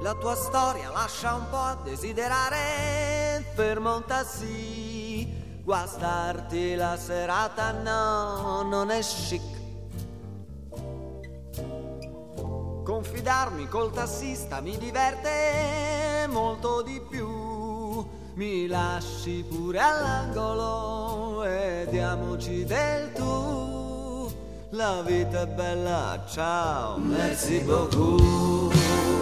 La tua storia lascia un po' a desiderare. Fermo un taxi, guastarti la serata no, non è chic. Confidarmi col tassista mi diverte molto di più. Mi lasci pure all'angolo e diamoci del tu. La vita è bella, ciao, merci beaucoup.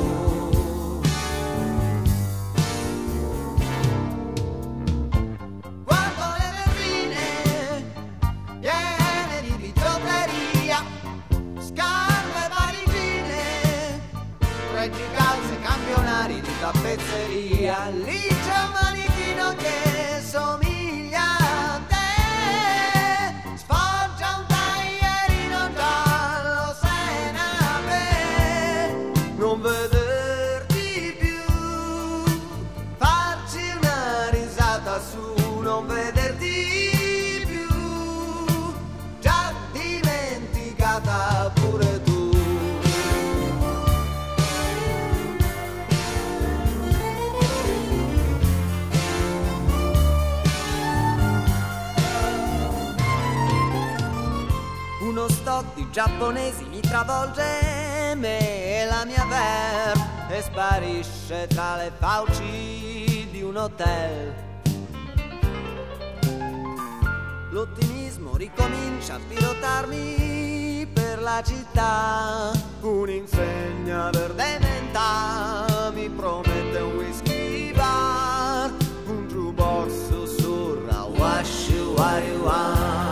Tappezzeria, lì c'è un manichino che somiglia a te, sfoggia un taglierino giallo senape, non vederti più, farci una risata su, non vederti più, già dimenticata pure tu. Uno stock di giapponesi mi travolge me e la mia ver e sparisce tra le fauci di un hotel. L'ottimismo ricomincia a pilotarmi per la città. Un'insegna verde menta mi promette un whisky bar. Un jukebox sussurra wash you what you want.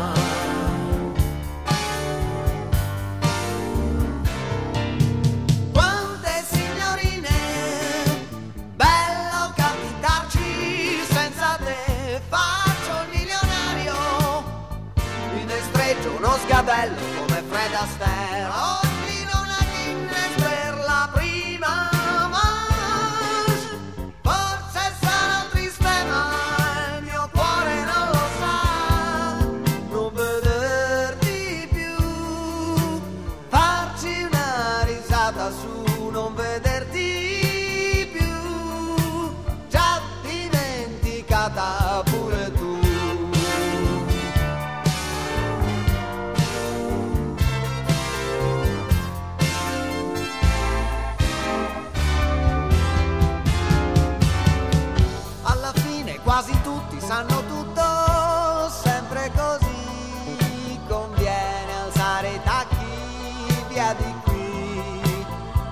Uno sgabello come Fred Astaire, ordino una Guinness per la prima manche. Forse sarò triste ma il mio cuore non lo sa. Non vederti più, farci una risata su, non vederti più, già dimenticata pure tu. Quasi tutti sanno tutto, sempre così, conviene alzare i tacchi, via di qui.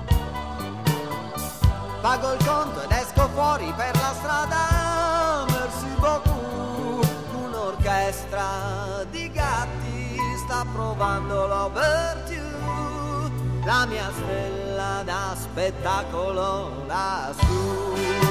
Pago il conto ed esco fuori per la strada, merci beaucoup. Un'orchestra di gatti sta provando l'ouverture. La mia stella da spettacolo lassù.